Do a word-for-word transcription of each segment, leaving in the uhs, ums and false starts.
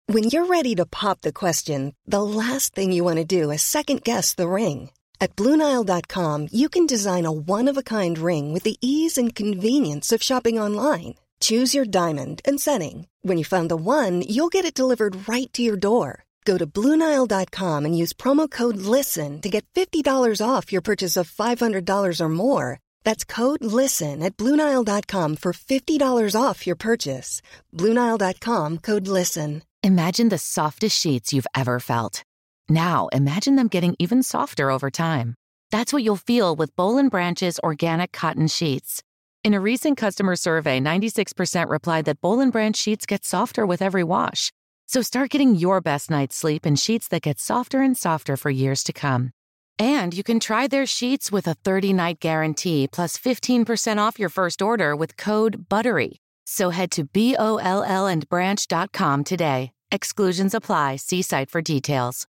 When you're ready to pop the question, the last thing you want to do is second-guess the ring. At Blue Nile dot com, you can design a one-of-a-kind ring with the ease and convenience of shopping online. Choose your diamond and setting. When you find the one, you'll get it delivered right to your door. Go to Blue Nile dot com and use promo code LISTEN to get fifty dollars off your purchase of five hundred dollars or more. That's code LISTEN at Blue Nile dot com for fifty dollars off your purchase. Blue Nile dot com, code LISTEN. Imagine the softest sheets you've ever felt. Now, imagine them getting even softer over time. That's what you'll feel with Boll and Branch's organic cotton sheets. In a recent customer survey, ninety-six percent replied that Boll and Branch sheets get softer with every wash. So start getting your best night's sleep in sheets that get softer and softer for years to come. And you can try their sheets with a thirty-night guarantee plus fifteen percent off your first order with code BUTTERY. So head to B O L L and branch dot com today. Exclusions apply. See site for details.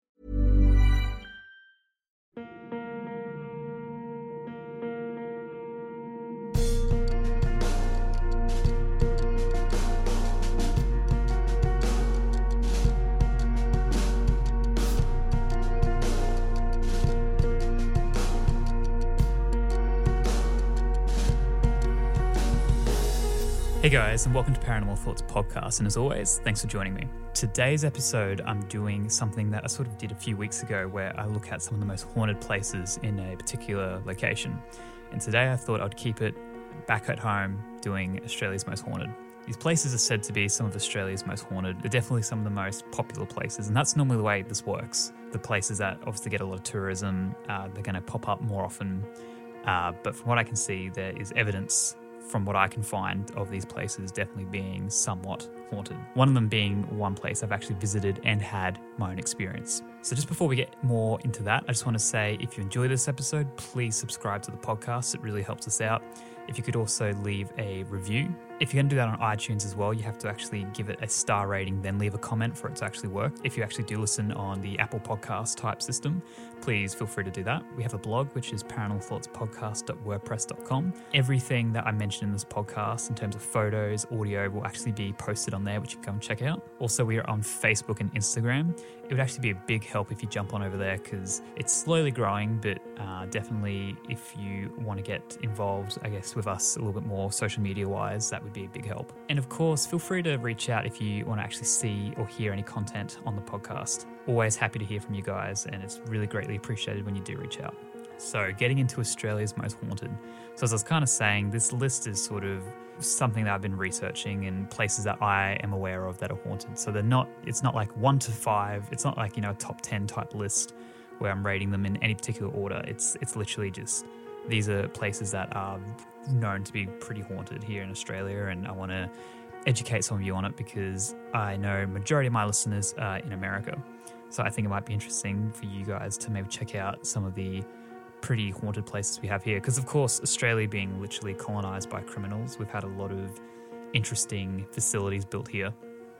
Hey guys, and welcome to Paranormal Thoughts Podcast, and as always, thanks for joining me. Today's episode, I'm doing something that I sort of did a few weeks ago where I look at some of the most haunted places in a particular location. And today I thought I'd keep it back at home doing Australia's most haunted. These places are said to be some of Australia's most haunted. They're definitely some of the most popular places, and that's normally the way this works. The places that obviously get a lot of tourism, uh, they're going to pop up more often. Uh, but from what I can see, there is evidence from what I can find of these places definitely being somewhat haunted. One of them being one place I've actually visited and had my own experience. So just before we get more into that, I just want to say if you enjoy this episode, please subscribe to the podcast. It really helps us out. If you could also leave a review. If you're going to do that on iTunes as well, you have to actually give it a star rating, then leave a comment for it to actually work. If you actually do listen on the Apple Podcast type system, please feel free to do that. We have a blog, which is paranormal thoughts podcast dot wordpress dot com. Everything that I mentioned in this podcast in terms of photos, audio, will actually be posted on there, which you can go and check out. Also, we are on Facebook and Instagram. It would actually be a big help if you jump on over there because it's slowly growing, but uh, definitely if you want to get involved, I guess, with us a little bit more social media-wise, that would be a big help. And of course, feel free to reach out if you want to actually see or hear any content on the podcast. Always happy to hear from you guys, and it's really greatly appreciated when you do reach out. So getting into Australia's most haunted. So as I was kind of saying, this list is sort of something that I've been researching and places that I am aware of that are haunted. So they're not, it's not like one to five. It's not like, you know, a top ten type list where I'm rating them in any particular order. It's, it's literally just, these are places that are known to be pretty haunted here in Australia, and I want to educate some of you on it because I know majority of my listeners are in America. So I think it might be interesting for you guys to maybe check out some of the pretty haunted places we have here. Because of course, Australia being literally colonized by criminals, we've had a lot of interesting facilities built here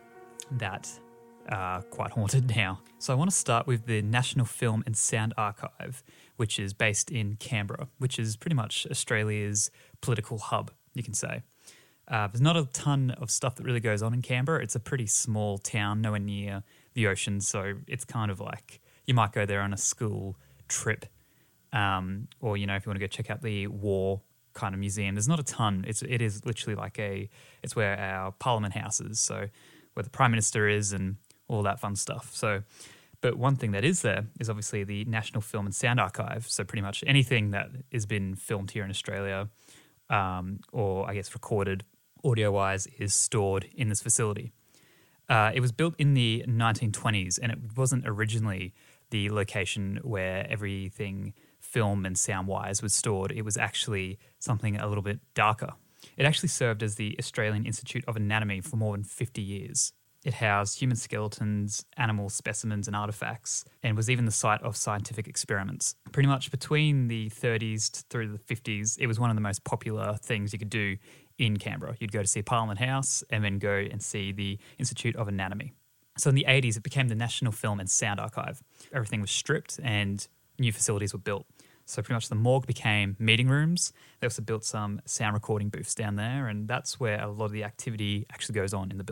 that are quite haunted now. So I want to start with the National Film and Sound Archive, which is based in Canberra, which is pretty much Australia's political hub, you can say. Uh, there's not a ton of stuff that really goes on in Canberra. It's a pretty small town, nowhere near the ocean, so it's kind of like you might go there on a school trip, um, or, you know, if you want to go check out the war kind of museum. There's not a ton. It's it is literally like a it's where our Parliament House is, so where the Prime Minister is and all that fun stuff. So, but one thing that is there is obviously the National Film and Sound Archive. So pretty much anything that has been filmed here in Australia, um, or I guess recorded audio-wise, is stored in this facility. Uh, it was built in the nineteen twenties, and it wasn't originally the location where everything film and sound-wise was stored. It was actually something a little bit darker. It actually served as the Australian Institute of Anatomy for more than fifty years. It housed human skeletons, animal specimens and artifacts, and was even the site of scientific experiments. Pretty much between the thirties through the fifties, it was one of the most popular things you could do in Canberra. You'd go to see Parliament House and then go and see the Institute of Anatomy. So in the eighties, it became the National Film and Sound Archive. Everything was stripped and new facilities were built. So pretty much the morgue became meeting rooms. They also built some sound recording booths down there, and that's where a lot of the activity actually goes on in the building.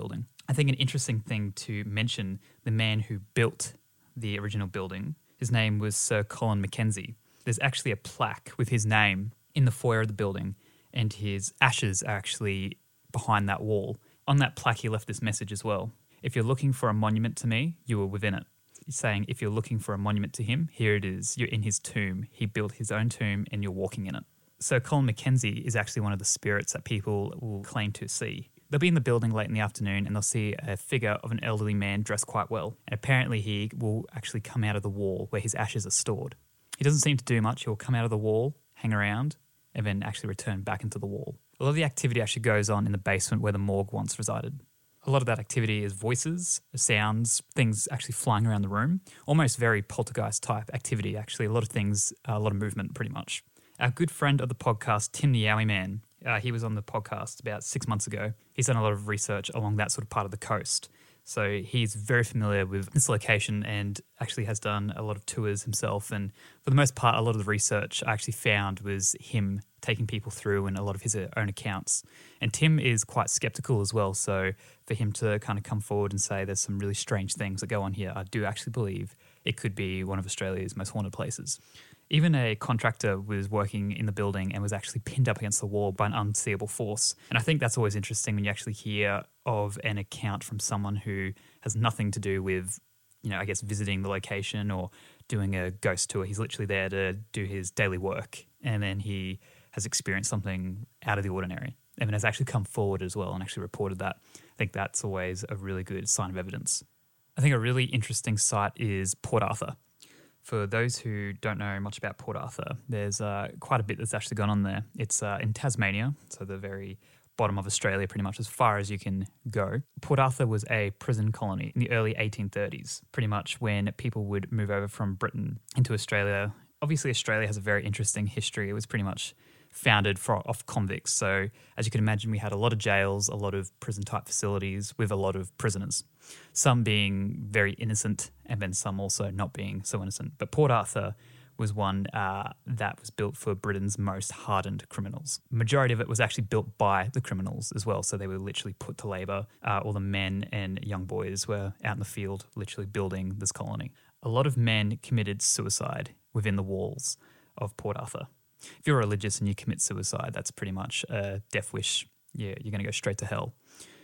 I think an interesting thing to mention, the man who built the original building, his name was Sir Colin Mackenzie. There's actually a plaque with his name in the foyer of the building, and his ashes are actually behind that wall. On that plaque, he left this message as well. If you're looking for a monument to me, you were within it. He's saying, if you're looking for a monument to him, here it is. You're in his tomb. He built his own tomb and you're walking in it. So Colin Mackenzie is actually one of the spirits that people will claim to see. They'll be in the building late in the afternoon and they'll see a figure of an elderly man dressed quite well. And apparently he will actually come out of the wall where his ashes are stored. He doesn't seem to do much. He'll come out of the wall, hang around, and then actually return back into the wall. A lot of the activity actually goes on in the basement where the morgue once resided. A lot of that activity is voices, sounds, things actually flying around the room. Almost very poltergeist type activity, actually. A lot of things, a lot of movement pretty much. Our good friend of the podcast, Tim the Yowie Man, uh, he was on the podcast about six months ago. He's done a lot of research along that sort of part of the coast. So he's very familiar with this location and actually has done a lot of tours himself. And for the most part, a lot of the research I actually found was him taking people through and a lot of his own accounts. And Tim is quite skeptical as well. So for him to kind of come forward and say there's some really strange things that go on here, I do actually believe it could be one of Australia's most haunted places. Even a contractor was working in the building and was actually pinned up against the wall by an unseeable force. And I think that's always interesting when you actually hear of an account from someone who has nothing to do with, you know, I guess visiting the location or doing a ghost tour. He's literally there to do his daily work. And then he has experienced something out of the ordinary and has actually come forward as well and actually reported that. I think that's always a really good sign of evidence. I think a really interesting site is Port Arthur. For those who don't know much about Port Arthur, there's uh, quite a bit that's actually gone on there. It's uh, in Tasmania, so the very bottom of Australia, pretty much as far as you can go. Port Arthur was a prison colony in the early eighteen thirties, pretty much when people would move over from Britain into Australia. Obviously, Australia has a very interesting history. It was pretty much founded for, off convicts. So as you can imagine, we had a lot of jails, a lot of prison-type facilities with a lot of prisoners, some being very innocent and then some also not being so innocent. But Port Arthur was one uh, that was built for Britain's most hardened criminals. The majority of it was actually built by the criminals as well, so they were literally put to labour. Uh, all the men and young boys were out in the field literally building this colony. A lot of men committed suicide within the walls of Port Arthur. If you're religious and you commit suicide, that's pretty much a death wish. Yeah, you're going to go straight to hell.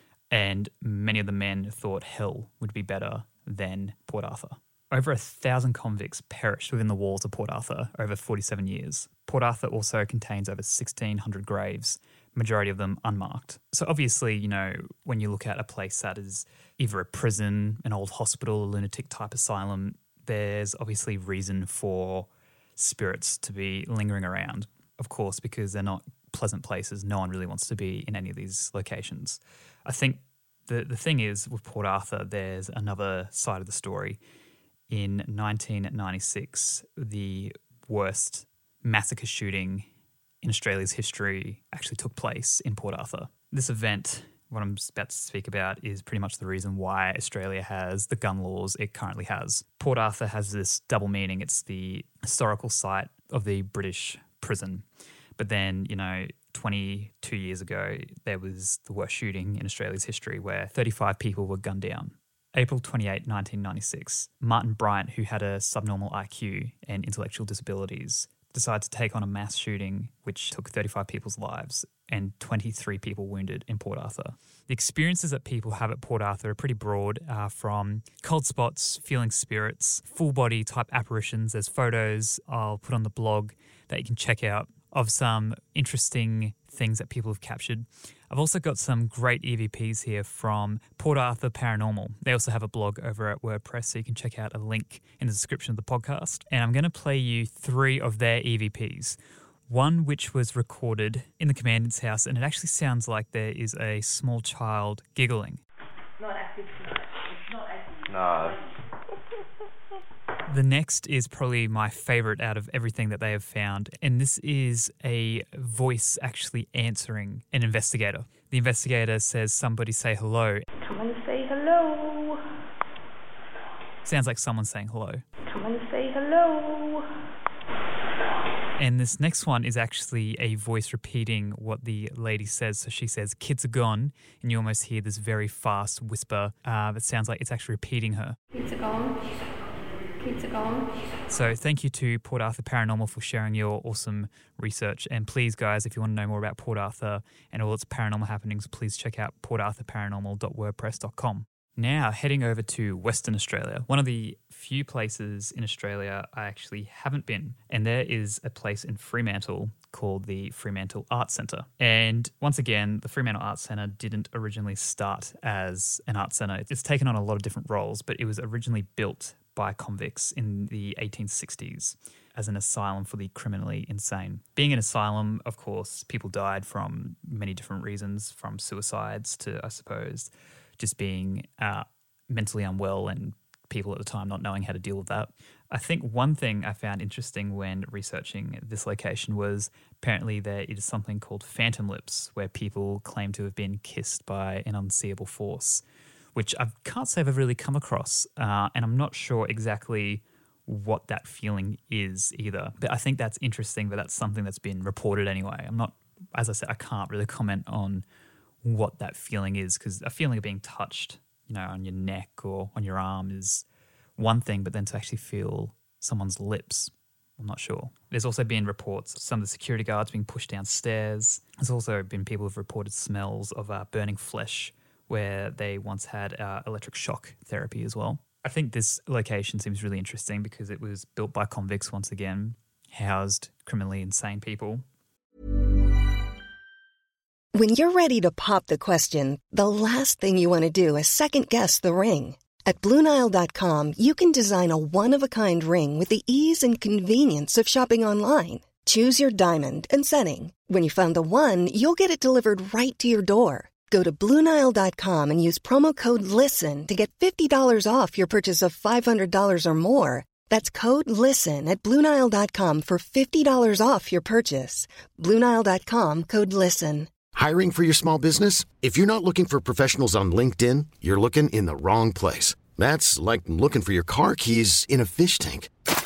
And many of the men thought hell would be better than Port Arthur. Over a thousand convicts perished within the walls of Port Arthur over forty-seven years. Port Arthur also contains over sixteen hundred graves, majority of them unmarked. So obviously, you know, when you look at a place that is either a prison, an old hospital, a lunatic type asylum, there's obviously reason for spirits to be lingering around, of course, because they're not pleasant places. No one really wants to be in any of these locations. I think the, the thing is with Port Arthur, there's another side of the story. In nineteen ninety-six, the worst massacre shooting in Australia's history actually took place in Port Arthur. This event, what I'm about to speak about, is pretty much the reason why Australia has the gun laws it currently has. Port Arthur has this double meaning. It's the historical site of the British prison. But then, you know, twenty-two years ago, there was the worst shooting in Australia's history where thirty-five people were gunned down. April twenty-eighth, nineteen ninety-six, Martin Bryant, who had a subnormal I Q and intellectual disabilities, decided to take on a mass shooting which took thirty-five people's lives and twenty-three people wounded in Port Arthur. The experiences that people have at Port Arthur are pretty broad, uh, from cold spots, feeling spirits, full-body type apparitions. There's photos I'll put on the blog that you can check out of some interesting things that people have captured. I've also got some great E V Ps here from Port Arthur Paranormal. They also have a blog over at WordPress, so you can check out a link in the description of the podcast. And I'm going to play you three of their E V Ps. One which was recorded in the commandant's house, and it actually sounds like there is a small child giggling. Not active tonight. It's not active. No. The next is probably my favourite out of everything that they have found, and this is a voice actually answering an investigator. The investigator says, "Somebody say hello." Come and say hello. Sounds like someone saying hello. Come and say hello. And this next one is actually a voice repeating what the lady says. So she says, "Kids are gone," and you almost hear this very fast whisper uh, that sounds like it's actually repeating her. Kids are gone. Kids are gone. So thank you to Port Arthur Paranormal for sharing your awesome research. And please, guys, if you want to know more about Port Arthur and all its paranormal happenings, please check out port arthur paranormal dot wordpress dot com. Now, heading over to Western Australia, one of the few places in Australia I actually haven't been, and there is a place in Fremantle called the Fremantle Arts Centre. And once again, the Fremantle Arts Centre didn't originally start as an arts centre. It's taken on a lot of different roles, but it was originally built by convicts in the eighteen sixties as an asylum for the criminally insane. Being an asylum, of course, people died from many different reasons, from suicides to, I suppose, just being uh, mentally unwell and people at the time not knowing how to deal with that. I think one thing I found interesting when researching this location was apparently there is something called phantom lips, where people claim to have been kissed by an unseeable force, which I can't say I've really come across, uh, and I'm not sure exactly what that feeling is either. But I think that's interesting that that's something that's been reported anyway. I'm not, as I said, I can't really comment on what that feeling is, because a feeling of being touched, you know, on your neck or on your arm is one thing, but then to actually feel someone's lips, I'm not sure. There's also been reports of some of the security guards being pushed downstairs. There's also been people who've reported smells of uh, burning flesh where they once had uh, electric shock therapy as well. I think this location seems really interesting because it was built by convicts once again, housed criminally insane people. When you're ready to pop the question, the last thing you want to do is second-guess the ring. At Blue Nile dot com, you can design a one-of-a-kind ring with the ease and convenience of shopping online. Choose your diamond and setting. When you find the one, you'll get it delivered right to your door. Go to Blue Nile dot com and use promo code LISTEN to get fifty dollars off your purchase of five hundred dollars or more. That's code LISTEN at Blue Nile dot com for fifty dollars off your purchase. Blue Nile dot com, code LISTEN. Hiring for your small business? If you're not looking for professionals on LinkedIn, you're looking in the wrong place. That's like looking for your car keys in a fish tank.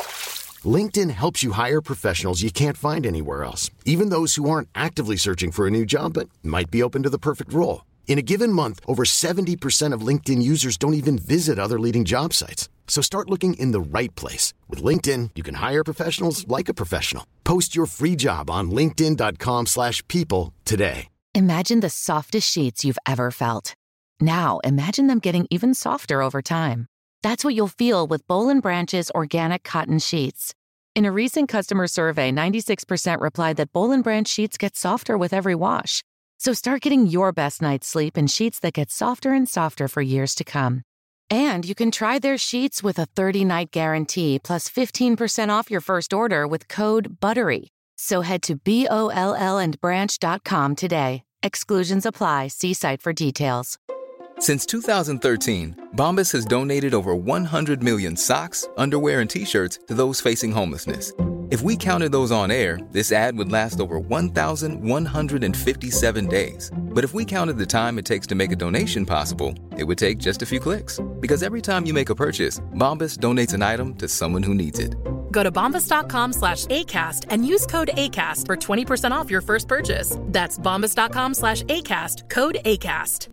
LinkedIn helps you hire professionals you can't find anywhere else, even those who aren't actively searching for a new job but might be open to the perfect role. In a given month, over seventy percent of LinkedIn users don't even visit other leading job sites. So start looking in the right place. With LinkedIn, you can hire professionals like a professional. Post your free job on linkedin dot com slash people today. Imagine the softest sheets you've ever felt. Now, imagine them getting even softer over time. That's what you'll feel with Boll and Branch's organic cotton sheets. In a recent customer survey, ninety-six percent replied that Boll and Branch sheets get softer with every wash. So start getting your best night's sleep in sheets that get softer and softer for years to come. And you can try their sheets with a thirty-night guarantee plus fifteen percent off your first order with code BUTTERY. So head to B O L L and branch dot com today. Exclusions apply. See site for details. Since two thousand thirteen, Bombas has donated over one hundred million socks, underwear, and T-shirts to those facing homelessness. If we counted those on air, this ad would last over one thousand one hundred fifty-seven days. But if we counted the time it takes to make a donation possible, it would take just a few clicks. Because every time you make a purchase, Bombas donates an item to someone who needs it. Go to bombas dot com slash ACAST and use code ACAST for twenty percent off your first purchase. That's bombas dot com slash ACAST, code ACAST.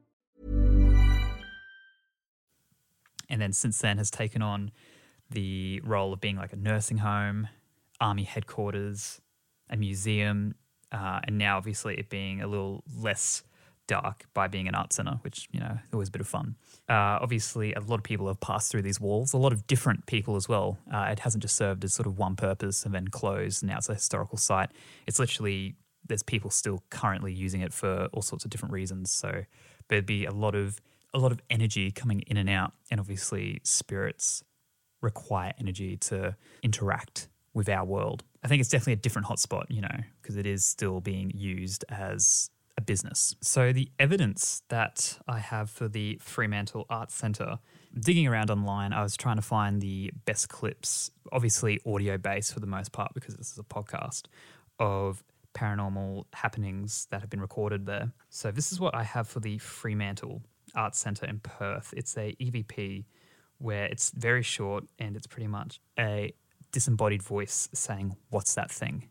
And then since then has taken on the role of being like a nursing home, army headquarters, a museum, uh, and now obviously it being a little less dark by being an art centre, which, you know, always a bit of fun. Uh, obviously, a lot of people have passed through these walls, a lot of different people as well. Uh, it hasn't just served as sort of one purpose and then closed, and now it's a historical site. It's literally, there's people still currently using it for all sorts of different reasons. So there'd be a lot of a lot of energy coming in and out, and obviously spirits require energy to interact with our world. I think it's definitely a different hotspot, you know, because it is still being used as a business. So the evidence that I have for the Fremantle Arts Centre, digging around online, I was trying to find the best clips, obviously audio-based for the most part because this is a podcast, of paranormal happenings that have been recorded there. So this is what I have for the Fremantle Arts Centre in Perth. It's a E V P where it's very short and it's pretty much a disembodied voice saying, "What's that thing?"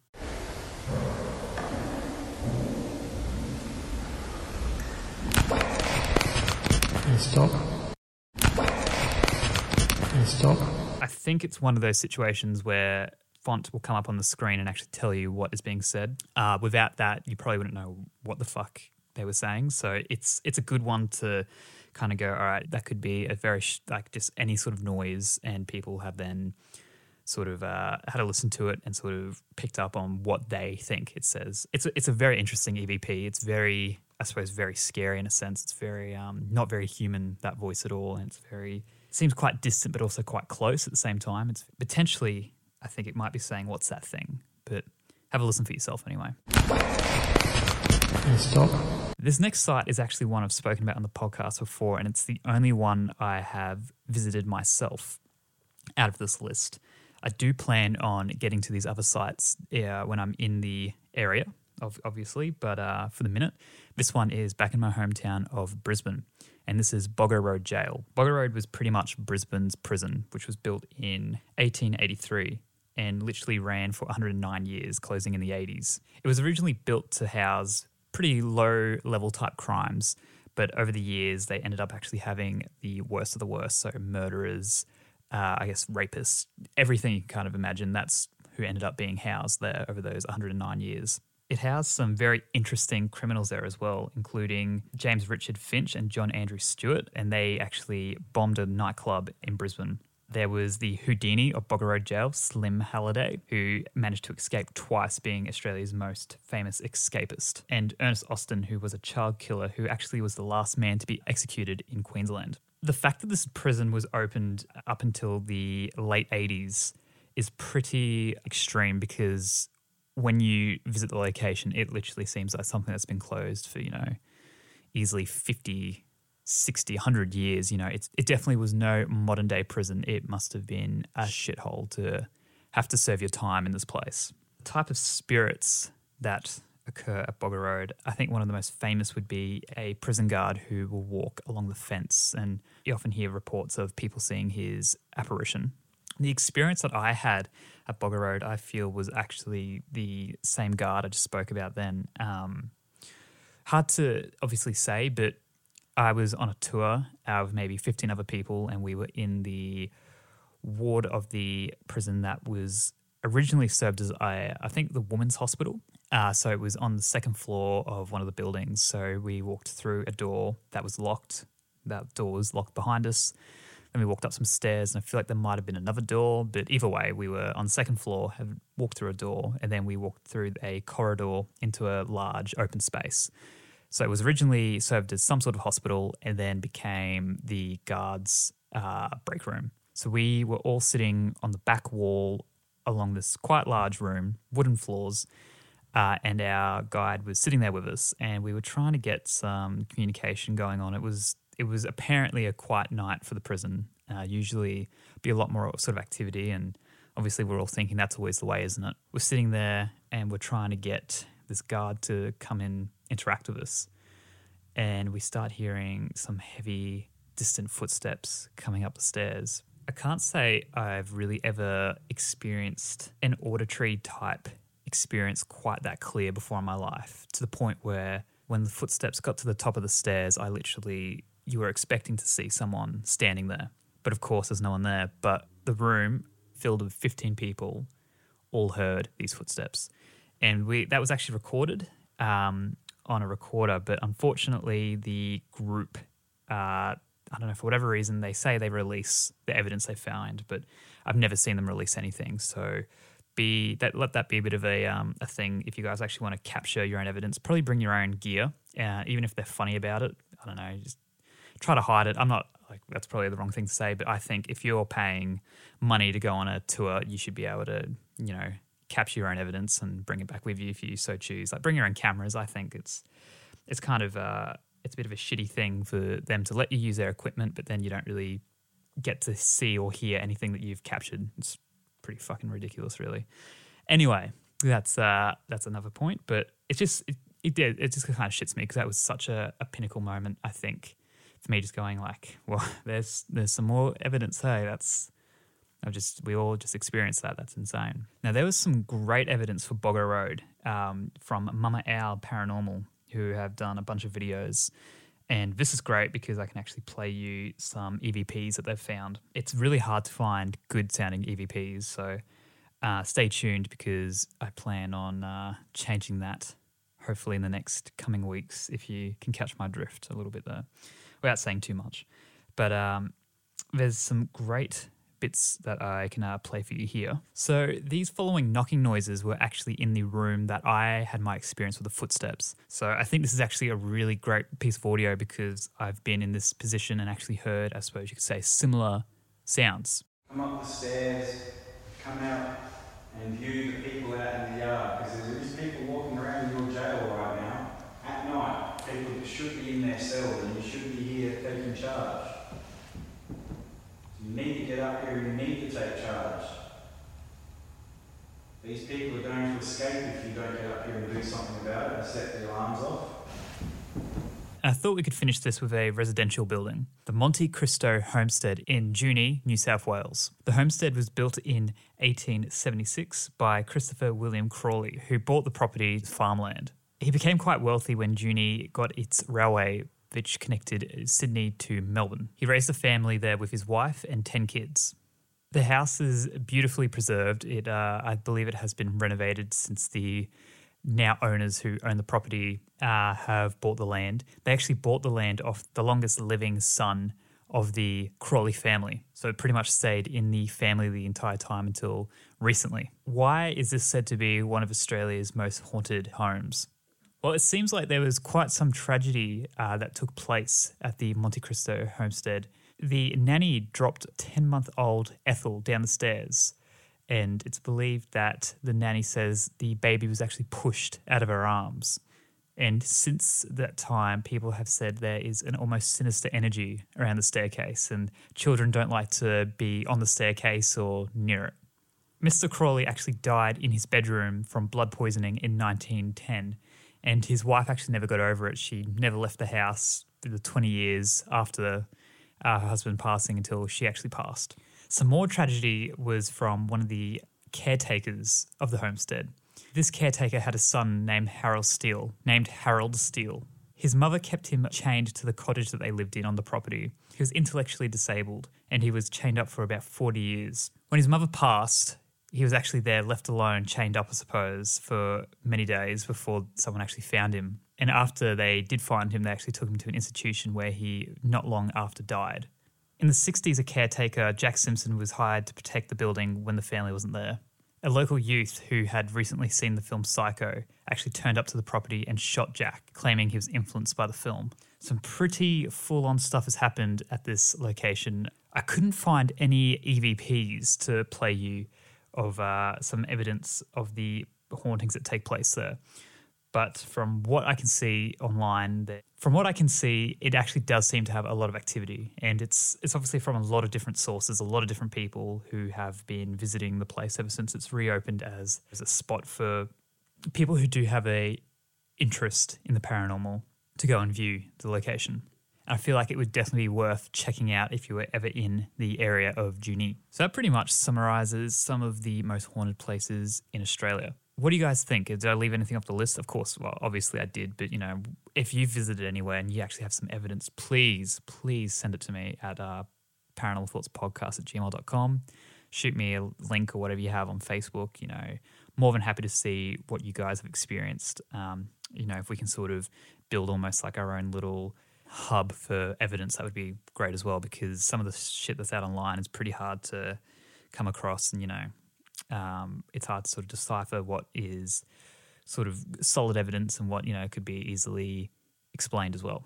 Stop. Stop. I think it's one of those situations where font will come up on the screen and actually tell you what is being said. Uh, without that, you probably wouldn't know what the fuck they were saying. So it's it's a good one to kind of go, all right, that could be a very, sh- like just any sort of noise, and people have then sort of uh, had to listen to it and sort of picked up on what they think it says. It's a, it's a very interesting E V P. It's very, I suppose, very scary in a sense. It's very, um, not very human, that voice at all. And it's very, it seems quite distant, but also quite close at the same time. It's potentially, I think it might be saying, "What's that thing?" But have a listen for yourself anyway. Stop. This next site is actually one I've spoken about on the podcast before, and it's the only one I have visited myself out of this list. I do plan on getting to these other sites uh, when I'm in the area, obviously, but uh, for the minute, this one is back in my hometown of Brisbane, and this is Boggo Road Jail. Boggo Road was pretty much Brisbane's prison, which was built in eighteen eighty-three and literally ran for one hundred nine years, closing in the eighties. It was originally built to house pretty low-level type crimes, but over the years, they ended up actually having the worst of the worst, so murderers, uh, I guess rapists, everything you can kind of imagine. That's who ended up being housed there over those one hundred nine years. It housed some very interesting criminals there as well, including James Richard Finch and John Andrew Stewart, and they actually bombed a nightclub in Brisbane. There was the Houdini of Boggo Road Jail, Slim Halliday, who managed to escape twice, being Australia's most famous escapist, and Ernest Austin, who was a child killer who actually was the last man to be executed in Queensland. The fact that this prison was opened up until the late eighties is pretty extreme, because when you visit the location, it literally seems like something that's been closed for, you know, easily fifty, sixty, one hundred years. You know, it's, it definitely was no modern day prison. It must have been a shithole to have to serve your time in this place. The type of spirits that occur at Boggo Road, I think one of the most famous would be a prison guard who will walk along the fence, and you often hear reports of people seeing his apparition. The experience that I had at Boggo Road, I feel, was actually the same guard I just spoke about then. Um, hard to obviously say, but I was on a tour of maybe fifteen other people, and we were in the ward of the prison that was originally served as, I, I think, the women's hospital. Uh, so it was on the second floor of one of the buildings. So we walked through a door that was locked. That door was locked behind us. Then we walked up some stairs, and I feel like there might have been another door, but either way, we were on the second floor, had walked through a door, and then we walked through a corridor into a large open space. So it was originally served as some sort of hospital and then became the guards' uh, break room. So we were all sitting on the back wall along this quite large room, wooden floors, uh, and our guide was sitting there with us, and we were trying to get some communication going on. It was it was apparently a quiet night for the prison. Uh, usually be a lot more sort of activity, and obviously we're all thinking that's always the way, isn't it? We're sitting there and we're trying to get this guard to come in, interact with us, and we start hearing some heavy, distant footsteps coming up the stairs. I can't say I've really ever experienced an auditory type experience quite that clear before in my life, to the point where when the footsteps got to the top of the stairs, I literally, you were expecting to see someone standing there. But of course, there's no one there. But the room filled with fifteen people all heard these footsteps. And we that was actually recorded um, on a recorder, but unfortunately the group, uh, I don't know, for whatever reason, they say they release the evidence they found, but I've never seen them release anything. So be that let that be a bit of a um, a thing. If you guys actually want to capture your own evidence, probably bring your own gear, uh, even if they're funny about it. I don't know, just try to hide it. I'm not, like, that's probably the wrong thing to say, but I think if you're paying money to go on a tour, you should be able to, you know, capture your own evidence and bring it back with you if you so choose. Like, bring your own cameras. I think it's it's kind of uh, it's a bit of a shitty thing for them to let you use their equipment, but then you don't really get to see or hear anything that you've captured. It's pretty fucking ridiculous, really. Anyway, that's uh, that's another point, but it's just it it, did, it just kind of shits me, because that was such a, a pinnacle moment, I think, for me, just going like, well, there's there's some more evidence. Hey, that's I've just we all just experienced that. That's insane. Now, there was some great evidence for Boggo Road um, from Mama Owl Paranormal, who have done a bunch of videos. And this is great because I can actually play you some E V Ps that they've found. It's really hard to find good sounding E V Ps, so uh, stay tuned because I plan on uh, changing that hopefully in the next coming weeks, if you can catch my drift a little bit there, without saying too much. But um, there's some great bits that I can uh, play for you here. So these following knocking noises were actually in the room that I had my experience with the footsteps. So I think this is actually a really great piece of audio because I've been in this position and actually heard, I suppose you could say, similar sounds. Come up the stairs, come out and view the people out in the yard, because there is people walking around your jail right now at night, people that should be in their cells and you should be here taking charge. You need to get up here and you need to take charge. These people are going to escape if you don't get up here and do something about it and set the alarms off. I thought we could finish this with a residential building, the Monte Cristo Homestead in Junee, New South Wales. The homestead was built in eighteen seventy-six by Christopher William Crawley, who bought the property as farmland. He became quite wealthy when Junee got its railway, which connected Sydney to Melbourne. He raised a family there with his wife and ten kids. The house is beautifully preserved. It, uh, I believe it has been renovated since the now owners who own the property uh, have bought the land. They actually bought the land off the longest living son of the Crawley family. So it pretty much stayed in the family the entire time until recently. Why is this said to be one of Australia's most haunted homes? Well, it seems like there was quite some tragedy uh, that took place at the Monte Cristo homestead. The nanny dropped ten-month-old Ethel down the stairs, and it's believed that the nanny says the baby was actually pushed out of her arms. And since that time, people have said there is an almost sinister energy around the staircase, and children don't like to be on the staircase or near it. Mister Crawley actually died in his bedroom from blood poisoning in nineteen ten, and his wife actually never got over it. She never left the house for the twenty years after uh, her husband passing until she actually passed. Some more tragedy was from one of the caretakers of the homestead. This caretaker had a son named Harold Steele, named Harold Steele. His mother kept him chained to the cottage that they lived in on the property. He was intellectually disabled and he was chained up for about forty years. When his mother passed, he was actually there left alone, chained up, I suppose, for many days before someone actually found him. And after they did find him, they actually took him to an institution where he not long after died. In the sixties, a caretaker, Jack Simpson, was hired to protect the building when the family wasn't there. A local youth who had recently seen the film Psycho actually turned up to the property and shot Jack, claiming he was influenced by the film. Some pretty full-on stuff has happened at this location. I couldn't find any E V Ps to play you of uh, some evidence of the hauntings that take place there. But from what I can see online, from what I can see, it actually does seem to have a lot of activity. And it's it's obviously from a lot of different sources, a lot of different people who have been visiting the place ever since it's reopened as, as a spot for people who do have a interest in the paranormal to go and view the location. I feel like it would definitely be worth checking out if you were ever in the area of Junee. So that pretty much summarises some of the most haunted places in Australia. What do you guys think? Did I leave anything off the list? Of course, well, obviously I did. But, you know, if you visited anywhere and you actually have some evidence, please, please send it to me at uh, paranormal thoughts podcast at gmail dot com. Shoot me a link or whatever you have on Facebook. You know, more than happy to see what you guys have experienced. Um, you know, if we can sort of build almost like our own little hub for evidence, that would be great as well, because some of the shit that's out online is pretty hard to come across, and, you know, Um, it's hard to sort of decipher what is sort of solid evidence and what, you know, could be easily explained as well.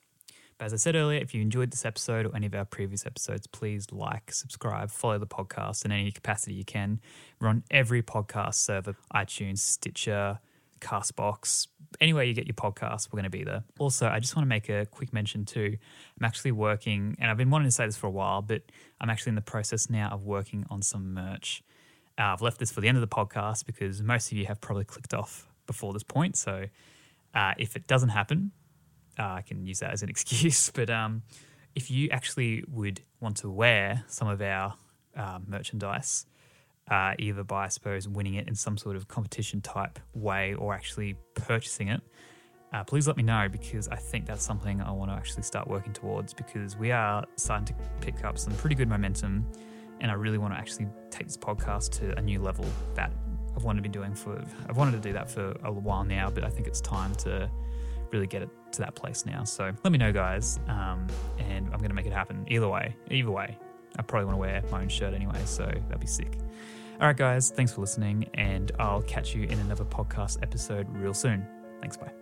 But as I said earlier, if you enjoyed this episode or any of our previous episodes, please like, subscribe, follow the podcast in any capacity you can. We're on every podcast server, iTunes, Stitcher, Castbox, anywhere you get your podcasts, we're going to be there. Also, I just want to make a quick mention too. I'm actually working, and I've been wanting to say this for a while, but I'm actually in the process now of working on some merch. Uh, I've left this for the end of the podcast because most of you have probably clicked off before this point. So uh, if it doesn't happen, uh, I can use that as an excuse. But um, if you actually would want to wear some of our uh, merchandise, uh, either by, I suppose, winning it in some sort of competition type way or actually purchasing it, uh, please let me know, because I think that's something I want to actually start working towards, because we are starting to pick up some pretty good momentum, and I really want to actually take this podcast to a new level that I've wanted to be doing for, I've wanted to do that for a while now, but I think it's time to really get it to that place now. So let me know, guys, um, and I'm going to make it happen either way. Either way, I probably want to wear my own shirt anyway, so that'd be sick. All right, guys, thanks for listening, and I'll catch you in another podcast episode real soon. Thanks, bye.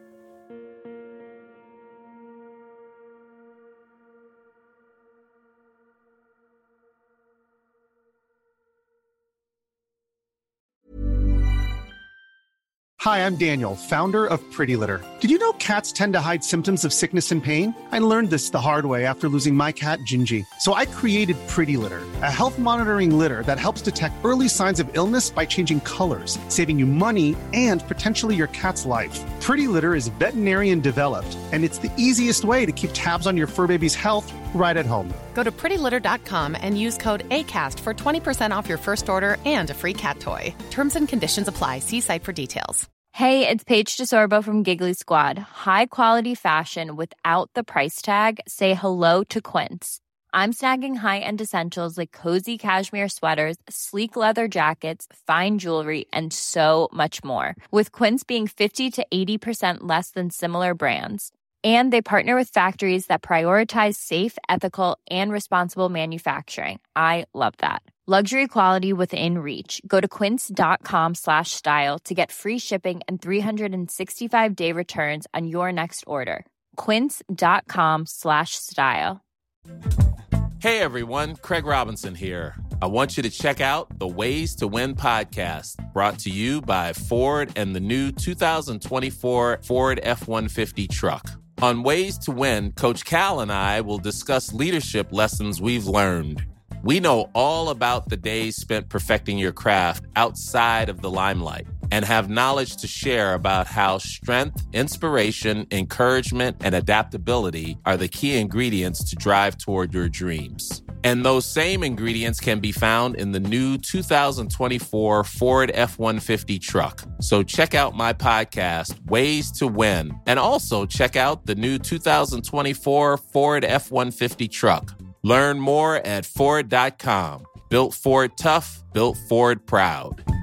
Hi, I'm Daniel, founder of Pretty Litter. Did you know cats tend to hide symptoms of sickness and pain? I learned this the hard way after losing my cat, Gingy. So I created Pretty Litter, a health monitoring litter that helps detect early signs of illness by changing colors, saving you money and potentially your cat's life. Pretty Litter is veterinarian developed, and it's the easiest way to keep tabs on your fur baby's health right at home. Go to pretty litter dot com and use code ACAST for twenty percent off your first order and a free cat toy. Terms and conditions apply. See site for details. Hey, it's Paige DeSorbo from Giggly Squad. High quality fashion without the price tag. Say hello to Quince. I'm snagging high-end essentials like cozy cashmere sweaters, sleek leather jackets, fine jewelry, and so much more. With Quince being fifty to eighty percent less than similar brands. And they partner with factories that prioritize safe, ethical, and responsible manufacturing. I love that. Luxury quality within reach. Go to quince.com slash style to get free shipping and three sixty-five day returns on your next order. Quince.com slash style. Hey everyone, Craig Robinson here. I want you to check out the Ways to Win podcast, brought to you by Ford and the new two thousand twenty-four Ford F one fifty truck. On Ways to Win, Coach Cal and I will discuss leadership lessons we've learned. We know all about the days spent perfecting your craft outside of the limelight and have knowledge to share about how strength, inspiration, encouragement, and adaptability are the key ingredients to drive toward your dreams. And those same ingredients can be found in the new two thousand twenty-four Ford F one fifty truck. So check out my podcast, Ways to Win, and also check out the new two thousand twenty-four Ford F one fifty truck. Learn more at Ford dot com. Built Ford tough, built Ford proud.